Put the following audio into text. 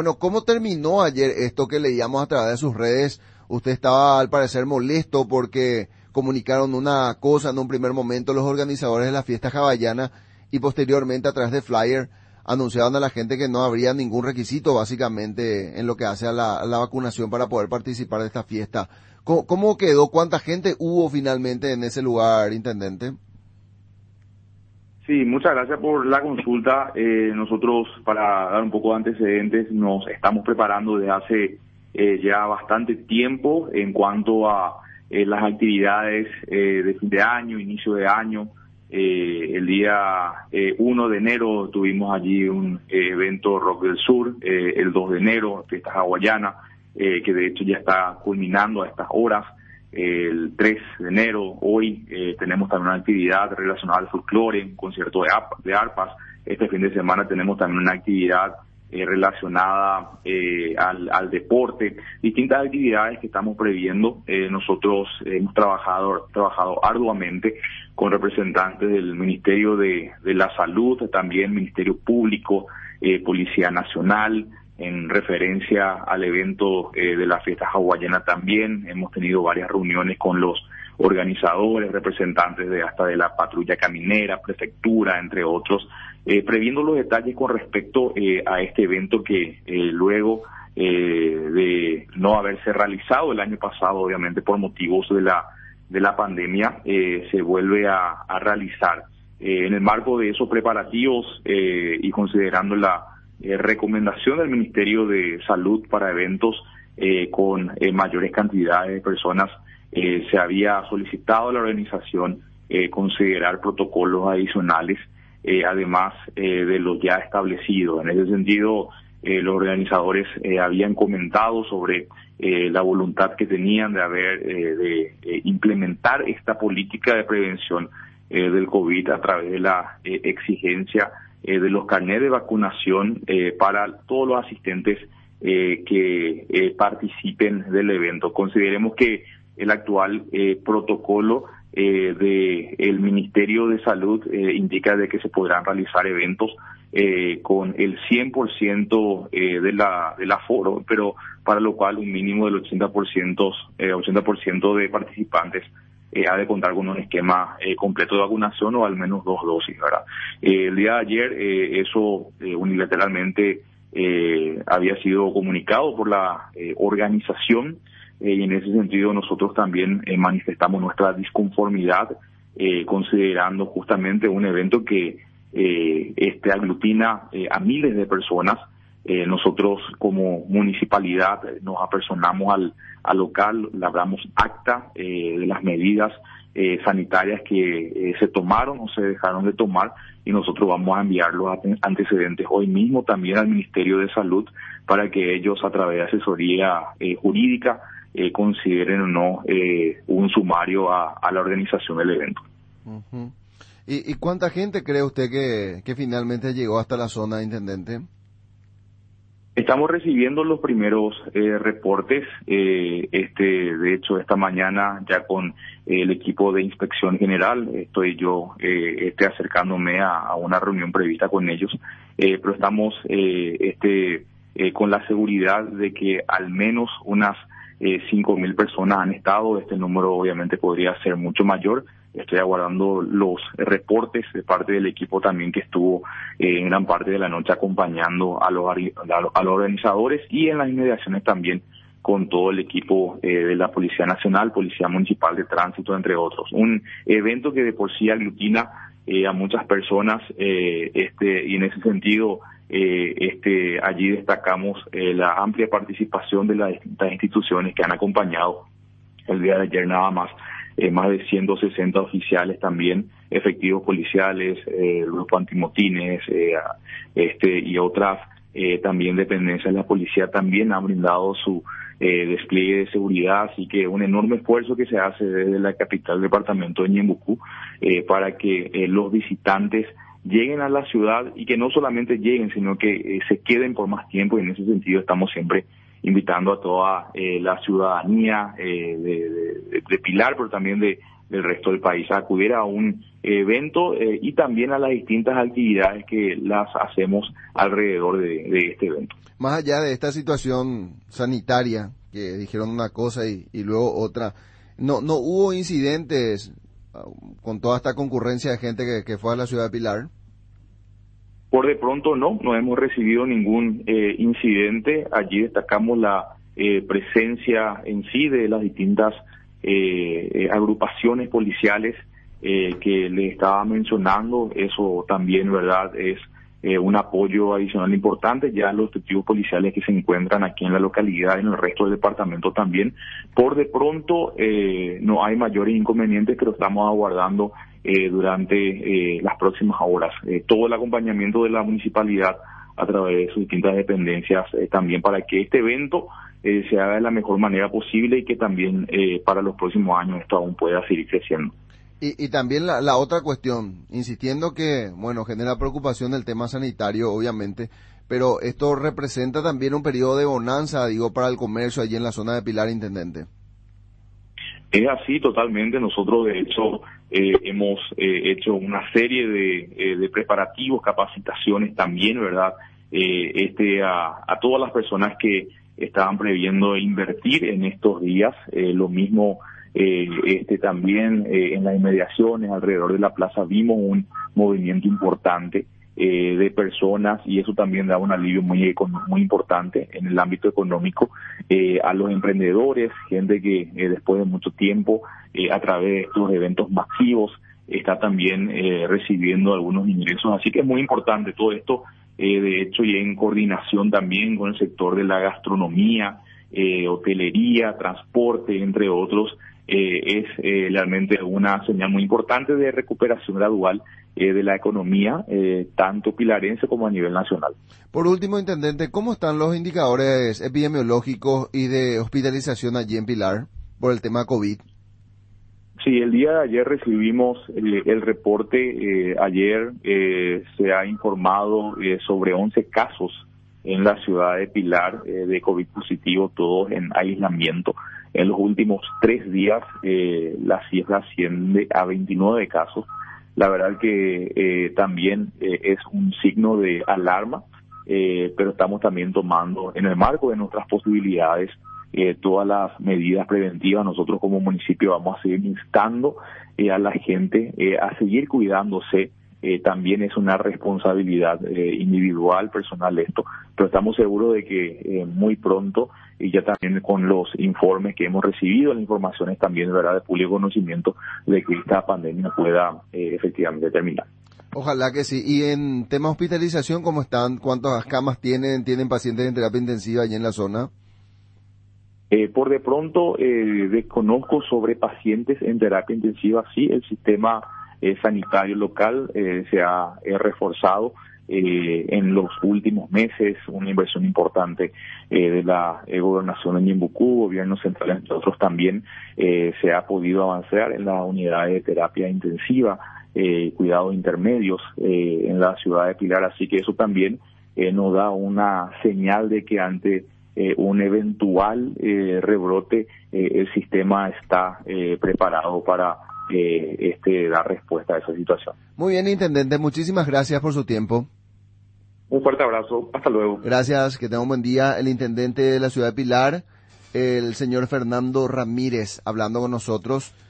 Bueno, ¿cómo terminó ayer esto que leíamos a través de sus redes? Usted estaba al parecer molesto porque comunicaron una cosa en un primer momento los organizadores de la fiesta hawaiana y posteriormente a través de flyer anunciaban a la gente que no habría ningún requisito básicamente en lo que hace a la vacunación para poder participar de esta fiesta. ¿Cómo quedó? ¿Cuánta gente hubo finalmente en ese lugar, intendente? Sí, muchas gracias por la consulta. Nosotros, para dar un poco de antecedentes, nos estamos preparando desde hace ya bastante tiempo en cuanto a las actividades de fin de año, inicio de año. El día 1 de enero tuvimos allí un evento Rock del Sur, el 2 de enero, fiesta hawaiana, que de hecho ya está culminando a estas horas. El 3 de enero, hoy, tenemos también una actividad relacionada al folclore, un concierto de arpas. Este fin de semana tenemos también una actividad relacionada al deporte, distintas actividades que estamos previendo. Nosotros hemos trabajado arduamente con representantes del Ministerio de la Salud, también Ministerio Público, Policía Nacional, en referencia al evento de la fiesta hawaiana. También hemos tenido varias reuniones con los organizadores, representantes hasta de la patrulla caminera, prefectura, entre otros, previendo los detalles con respecto a este evento que luego de no haberse realizado el año pasado, obviamente por motivos de la pandemia, se vuelve a realizar. En el marco de esos preparativos y considerando la recomendación del Ministerio de Salud para eventos con mayores cantidades de personas, se había solicitado a la organización considerar protocolos adicionales, además de los ya establecidos. En ese sentido, los organizadores habían comentado sobre la voluntad que tenían de implementar esta política de prevención del COVID a través de la exigencia de los carnets de vacunación para todos los asistentes que participen del evento. Consideremos que el actual protocolo del Ministerio de Salud indica de que se podrán realizar eventos con el 100% del aforo, pero para lo cual un mínimo del 80% de participantes ha de contar con un esquema completo de vacunación o al menos 2 dosis, ¿verdad? El día de ayer eso unilateralmente había sido comunicado por la organización, y en ese sentido nosotros también manifestamos nuestra disconformidad, considerando justamente un evento que aglutina a miles de personas. Nosotros como municipalidad nos apersonamos al local, labramos acta de las medidas sanitarias que se tomaron o se dejaron de tomar, y nosotros vamos a enviar los antecedentes hoy mismo también al Ministerio de Salud para que ellos, a través de asesoría jurídica, consideren o no un sumario a la organización del evento. Uh-huh. ¿Y cuánta gente cree usted que finalmente llegó hasta la zona, intendente? Estamos recibiendo los primeros reportes. De hecho, esta mañana ya con el equipo de inspección general estoy yo acercándome a una reunión prevista con ellos, pero estamos con la seguridad de que al menos unas 5.000 personas han estado. Este número obviamente podría ser mucho mayor. Estoy aguardando los reportes de parte del equipo también que estuvo en gran parte de la noche acompañando a los organizadores, y en las inmediaciones también con todo el equipo de la Policía Nacional, Policía Municipal de Tránsito, entre otros. Un evento que de por sí aglutina a muchas personas, y en ese sentido allí destacamos la amplia participación de las distintas instituciones que han acompañado. El día de ayer nada más de 160 oficiales también, efectivos policiales, el grupo antimotines y otras también dependencias de la policía también han brindado su despliegue de seguridad, así que un enorme esfuerzo que se hace desde la capital del departamento de Ñembucú para que los visitantes lleguen a la ciudad, y que no solamente lleguen, sino que se queden por más tiempo, y en ese sentido estamos siempre invitando a toda la ciudadanía de Pilar, pero también del resto del país a acudir a un evento y también a las distintas actividades que las hacemos alrededor de este evento. Más allá de esta situación sanitaria, que dijeron una cosa y luego otra, no hubo incidentes con toda esta concurrencia de gente que fue a la ciudad de Pilar. Por de pronto no hemos recibido ningún incidente. Allí destacamos la presencia en sí de las distintas agrupaciones policiales que le estaba mencionando. Eso también, ¿verdad?, es un apoyo adicional importante. Ya los efectivos policiales que se encuentran aquí en la localidad y en el resto del departamento también. Por de pronto no hay mayores inconvenientes, pero estamos aguardando durante las próximas horas todo el acompañamiento de la municipalidad a través de sus distintas dependencias también para que este evento se haga de la mejor manera posible y que también para los próximos años esto aún pueda seguir creciendo. Y también la otra cuestión, insistiendo que, bueno, genera preocupación el tema sanitario, obviamente, pero esto representa también un periodo de bonanza, digo, para el comercio allí en la zona de Pilar, intendente. Es así totalmente. Nosotros, de hecho, hemos hecho una serie de preparativos, capacitaciones también, ¿verdad? A todas las personas que estaban previendo invertir en estos días, lo mismo también en las inmediaciones alrededor de la plaza vimos un movimiento importante de personas y eso también da un alivio muy importante en el ámbito económico a los emprendedores, gente que después de mucho tiempo a través de estos eventos masivos está también recibiendo algunos ingresos, así que es muy importante todo esto, de hecho, y en coordinación también con el sector de la gastronomía, hotelería, transporte, entre otros. Es realmente una señal muy importante de recuperación gradual de la economía, tanto pilarense como a nivel nacional. Por último, intendente, ¿cómo están los indicadores epidemiológicos y de hospitalización allí en Pilar por el tema COVID? Sí, el día de ayer recibimos el reporte. Ayer se ha informado sobre 11 casos en la ciudad de Pilar de COVID positivo, todos en aislamiento. En los últimos 3 días la cifra asciende a 29 casos. La verdad que también es un signo de alarma, pero estamos también tomando en el marco de nuestras posibilidades todas las medidas preventivas. Nosotros como municipio vamos a seguir instando a la gente a seguir cuidándose. También es una responsabilidad individual, personal esto, pero estamos seguros de que muy pronto, y ya también con los informes que hemos recibido, las informaciones también, ¿verdad?, de público conocimiento, de que esta pandemia pueda efectivamente terminar. Ojalá que sí. Y en tema hospitalización, ¿cómo están? ¿Cuántas camas tienen pacientes en terapia intensiva allí en la zona? Por de pronto desconozco sobre pacientes en terapia intensiva. Sí, el sistema sanitario local se ha reforzado en los últimos meses, una inversión importante de la gobernación de Ñembucú, gobierno central, entre otros también, se ha podido avanzar en las unidades de terapia intensiva, cuidados intermedios en la ciudad de Pilar, así que eso también nos da una señal de que ante un eventual rebrote el sistema está preparado para dar respuesta a esa situación. Muy bien, intendente, muchísimas gracias por su tiempo. Un fuerte abrazo, hasta luego. Gracias, que tenga un buen día. El intendente de la ciudad de Pilar, el señor Fernando Ramírez, hablando con nosotros.